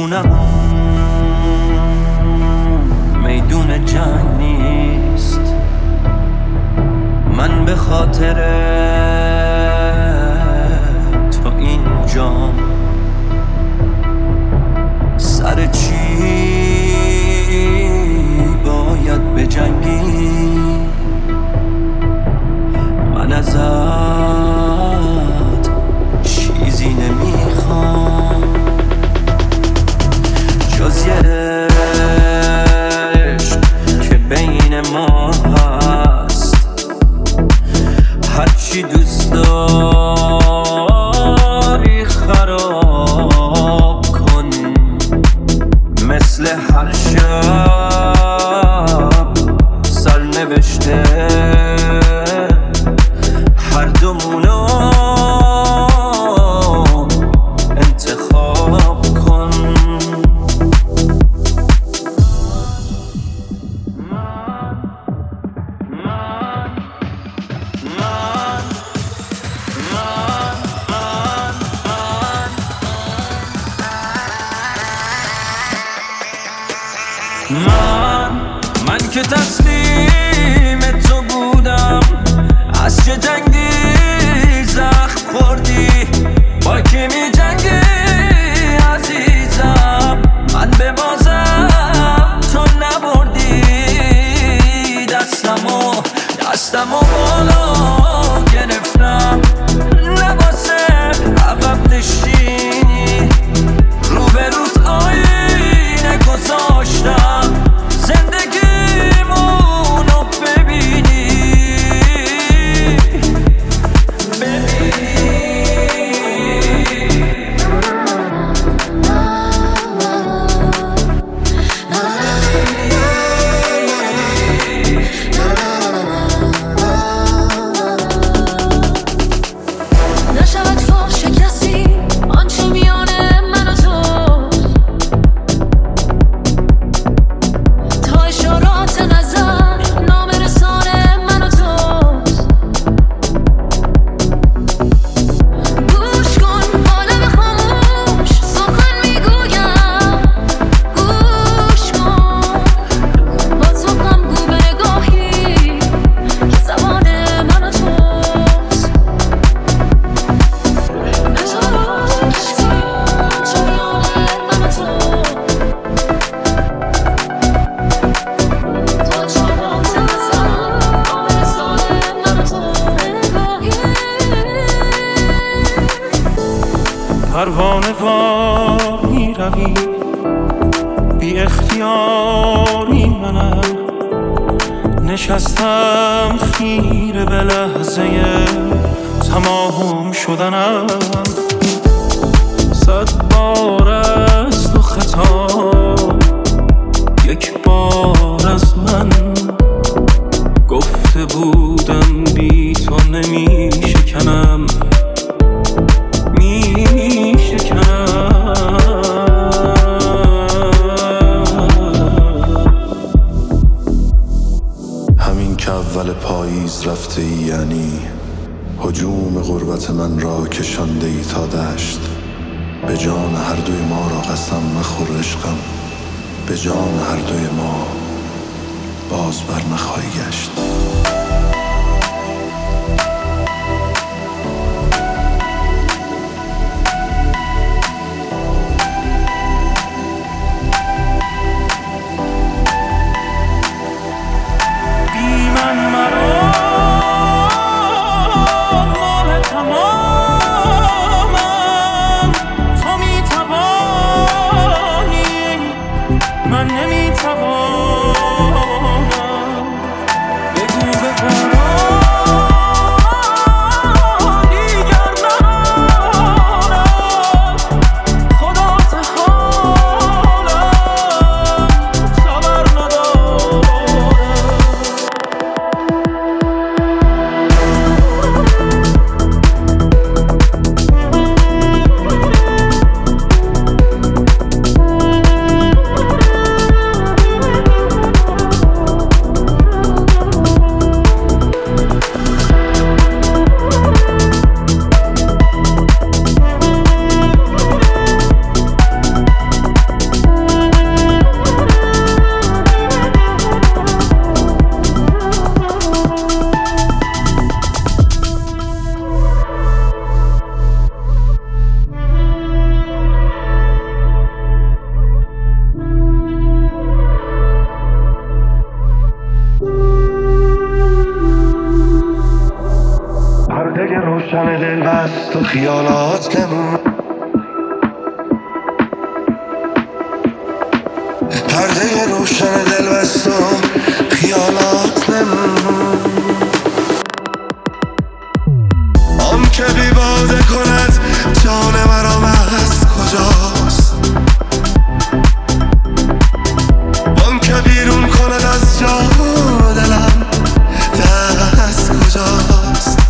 میدون جنگ نیست. من به خاطر تو اینجام. سر چی باید بجنگی؟ من ازت چیزی نمیخوام جز یه عشق که بین ما هست. هرچی دوست داری خراب کن، مثل هر شب سرنوشته هر دومونو انتخاب کن. من که تسلیم تو بودم، از چه جنگی زخم خوردی؟ با کی می جنگی عزیزم؟ من به بازم تو نبردی. دستمو بالا گرفتم، لباسه عقب نشینی، روبروت آینه گذاشتم زندگیمونو ببینی. نشود فاش کسی آنچه میان من و تو، تا اشارات نظر نامرسان من و تو. گوش کن با لب خاموش سخن میگویم، گوش کن با تو هم گو به نگاهی که زبان من و توست. پروانه وار می روی بی اختیاری، منم نشستم خیره به لحظه تمام شدنم. 100 بار از تو خطا، یک بار از من گفته بودم بی تو نمی شکنم. همین که اول پاییز رفته ای، یعنی هجوم غربت من را کشانده ای تا دشت. به جان هر دوی ما را قسم مخور عشقم، به جان هر دوی ما باز بر نخواهی گشت. من نمیتوانم بگو به دیگر ندارم. خدا ته حالم خبر ندارم. از تو خیالات نمون، پرده روشن دل بست و خیالات نمون. آن که بی باده کند جان مرام از کجاست، آن که بیرون کند از جان و دلم دست کجاست،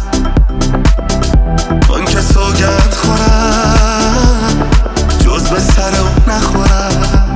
آن که سوگند خورم جز به سر او نخورم،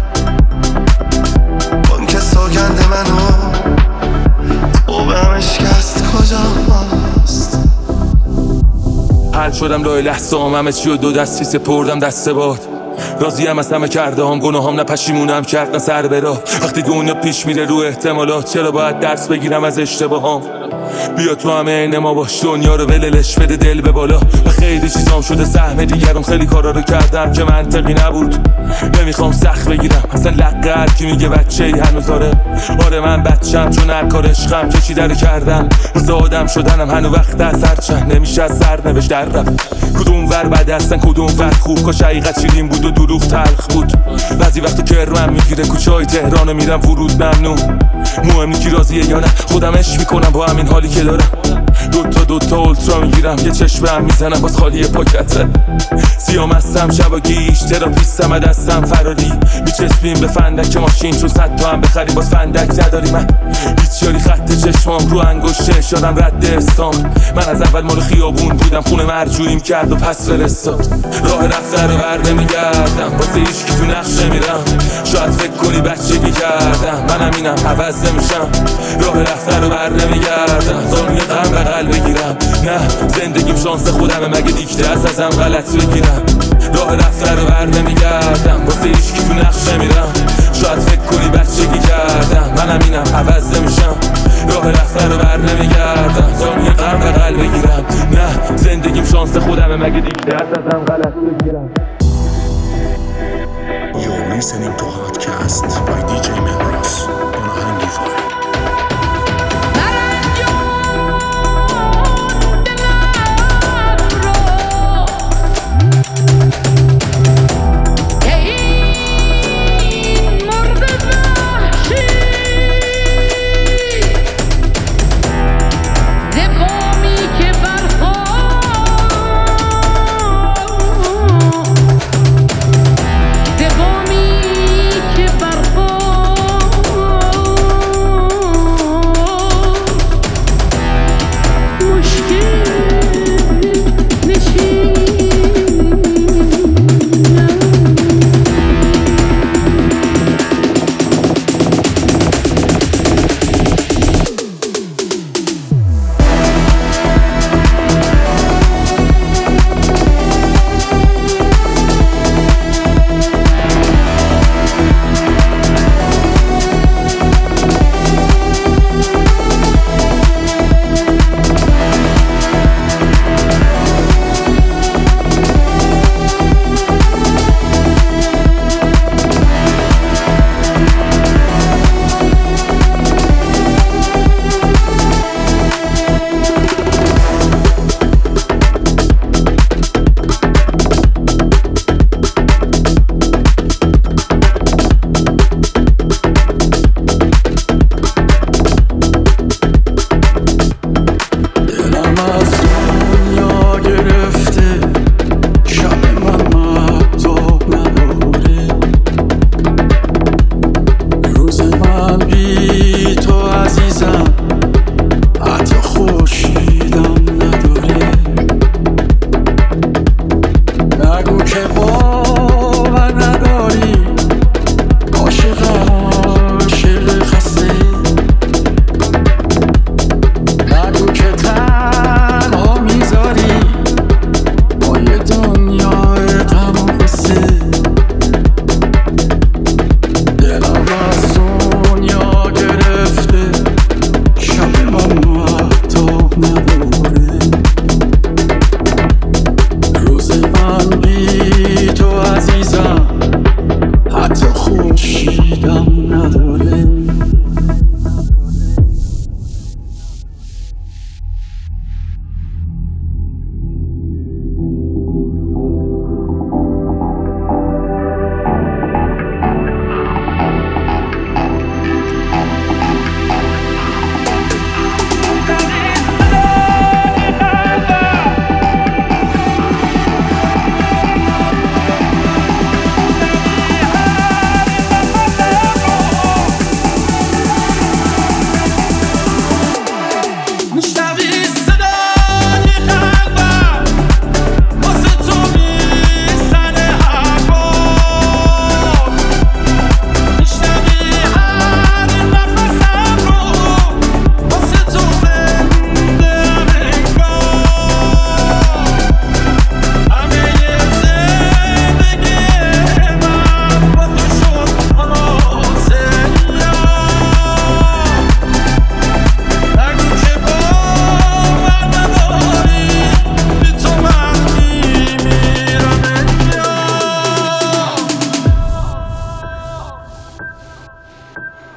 آن که سوگند منو تو به هم اشکست کجاست. حل شدم لای لحظه همه چی و دو دستی سپردم دست باد، راضیم از همه کرده هم گناهام، نه پشیمونم کرد نه سر برا. وقتی دنیا پیش میره رو احتمالات، چرا باید درس بگیرم از اشتباهام؟ بیا تو همه عین ما باش، دنیا رو وللش بده دل به بالا. و خیلی چیزام شده سهم دیگران، خیلی کارا رو کردم که منطقی نبود. نمیخوام سخت بگیرم اصلا لقه هر کی میگه بچه ای هنوز آره من بچم، چون هر کار عشقم کشیده رو کردم. واسه آدم شدنم هنو وقت از هر چند نمیشه از سرنوشت در رفت. کدوم ور بده هستن کدوم ور خوب، کاش حقیقت شیرین بود و دروغ تلخ بود. بعضی وقت کرمم میگیره کوچه های تهرانو میرم ورود ممنون. مهم نی کی راضیه یا نه، خودم عشق میکنم با همین حالی که دارم. دوتا اولترا میگیرم یه چشم هم میزنم باز خالی پاکته. سیام هستم شبا گیش تراپیستم دستم فراری، میچسبیم به فندک ماشین چون 100 تا هم بخری باز فندک نداری. من بیچاری خط چشمام رو انگشته شدم رد استان. من از اول مال خیابون بودم، خونه مرجوعیم کرد و پس فرستاد. راه رفته رو بر نمیگردم، واسه هیچ کی تو نقشه میرم. شاید فکر کنی بچگی کردم، منم اینم عوض نمیشم. راه رفته رو بر نمیگردم، زانوی غم بغل بگیرم. نه زندگیم شانس خودمه، مگه دیکته ازم غلط بگیرم. راه رفته رو بر نمیگردم، واسه هیچ کی تو نقشه میرم. شاید فکر کنی بچگی کردم، منم اینم عوض نمیشم. راه رفته رو بر نمیگردم، زانوی غم بغل بگیرم. نه زندگیم شانس خودمه، مگه دیکته ازم غلط بگیرم. You're listening to Hotcast by DJ Mehras on Hangify.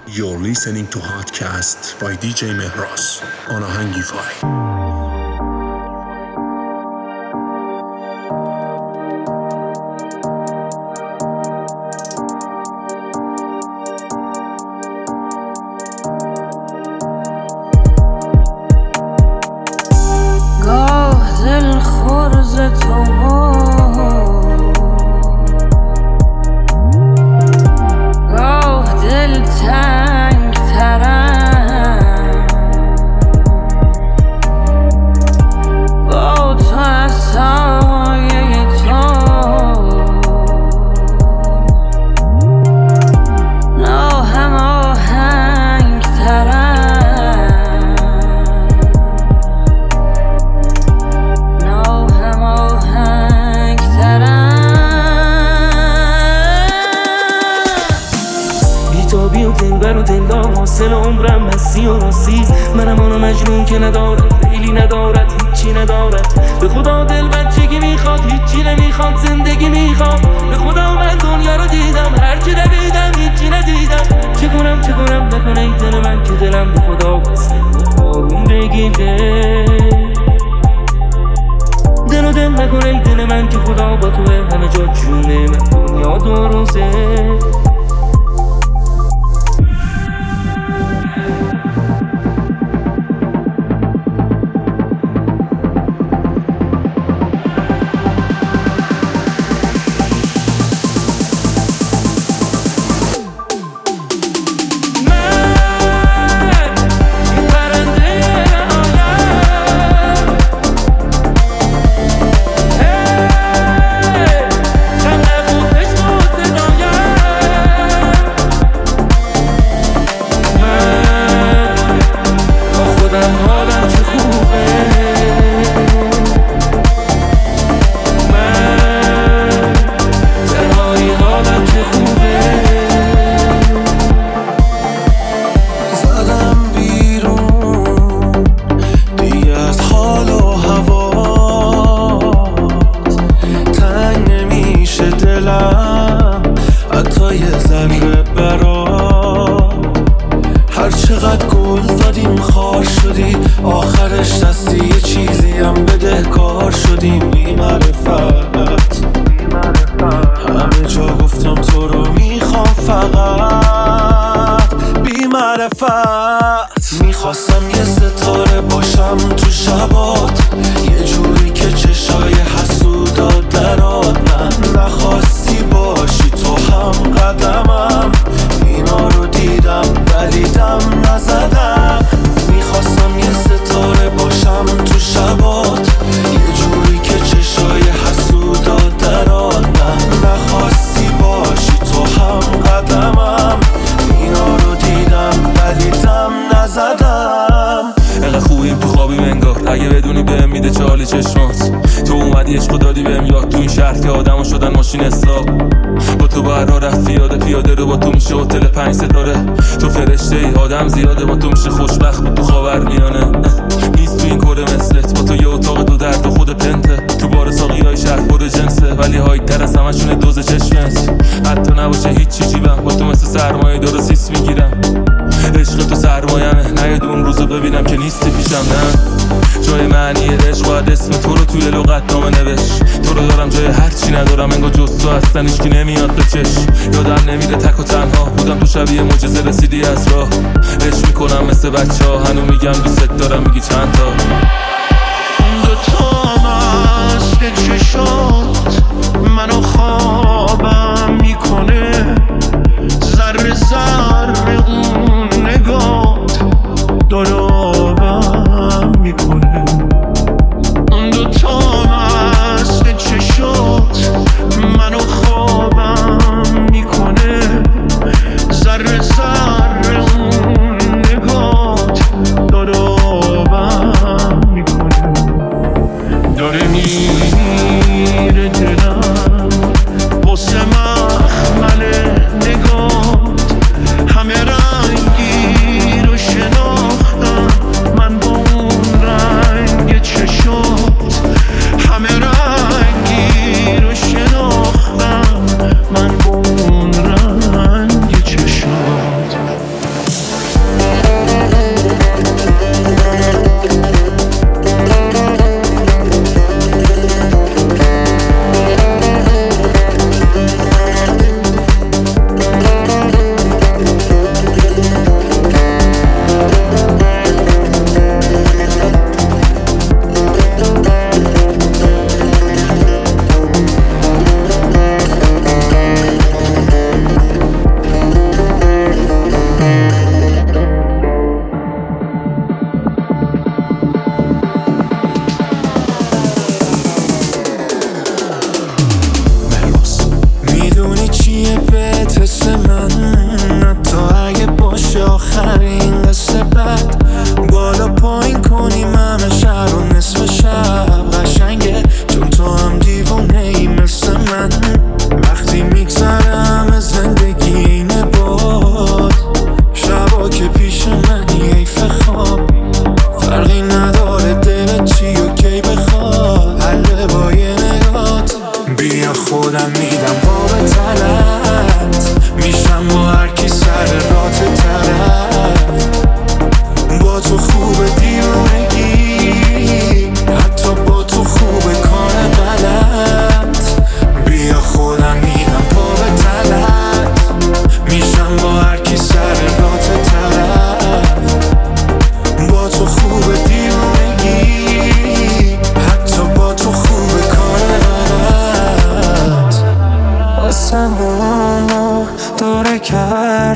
You're listening to Hotcast by DJ Mehras on Ahangify. منم آنو مجنون که ندارد لیلی ندارد هیچی ندارد به خدا دل بچگی میخواد هیچی نمیخواد زندگی میخواد به خدا من دنیا رو دیدم هرچی دویدم هیچی ندیدم چه کنم نکنه این دل من که دلم به خدا بسته آروم بگیره دل نکنه این دل من که خدا با توه همه جا جونه من دنیا دو روزه میخواستم یه ستاره باشم تو شبات یه جوری که چشای حسودات درات من نخواستی باشی تو هم قدمم اینا رو دیدم ولی دم نزدم میخواستم یه ستاره باشم تو شبات یه جوری که چشای حسودات درات من نخواستی باشی تو هم قدمم اینا رو دیدم ولی دم نزدم اگه خوبیم تو خوابیم انگار اگه بدونی بهم میده چالی چشمات تو اومدی عشقو دادی بهم یاد تو این شهر که آدمو شدن ماشین حساب با تو بر راه رفت پیاده رو با تو میشه هتل 5 ستاره تو فرشته ای آدم زیاده با تو میشه خوشبخت با تو خاورمیانه نیست تو این کره مثلت با تو یه اتاق دو درد و خود پنته تو بار ساقیای شهر پر جنسه ولی های تر از همشونه دوز چشمت حتی نباشه هیچ جیبم با تو مثل سرمایه دارو سیس میگیرم عشق تو سرمایمه نه اون روزو ببینم که نیستی پیشم نه جای معنی عشق باید اسم تو رو توی لغت نامه نوشت تو رو دارم جای هرچی ندارم انگار جز تو هستن هیچکی نمیاد به چشم یادم نمیره تک و تنها بودم تو شبیه معجزه رسیدی از راه عشق میکنم مثل بچه ها هنو میگم دوست دارم میگی چند تا دوتا مست چشات منو خوابم میکنه ذره ذره اون نگات داره آبم میکنه دوتا مست چشات منو خوابم میکنه ذره ذره اون نگات داره آبم میکنه داره میره دلم واسه مخمل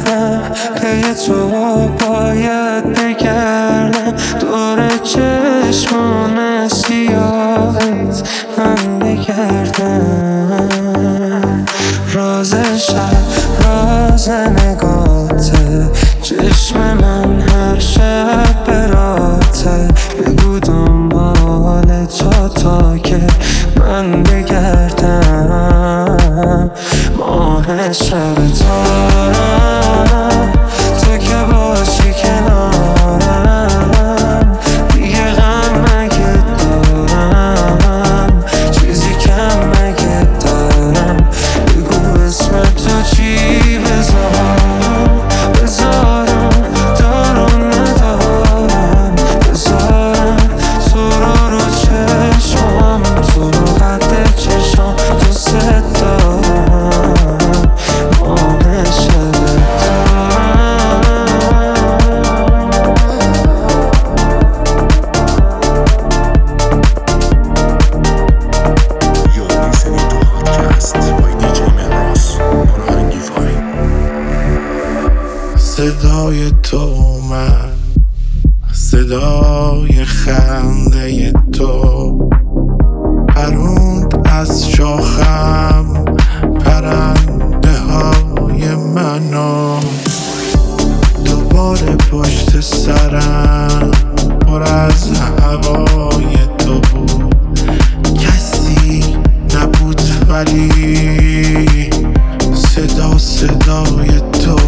بگردم پی تو باید بگردم دور چشمان سیاهت من بگردم راز شب راز نگاته چشم من هر شب براته بگو دنبال تا که من بگردم ماه شب تارم تو که باشی کنارم دیگه غم مگه دارم چیزی کم مگه دارم بگو اسم تو چی بذارم دارم ندارم بذارم تو رو چشمام تو رو قد چشم دوست دارم ماه شب You're listening to Hotcast by DJ Mehras on آهنگی فاین. صدای تو من صدای خنده تو پروند از شاخم پرنده های منو دوباره پشت سرم پر از هوای تو بود کسی نبود ولی صدای تو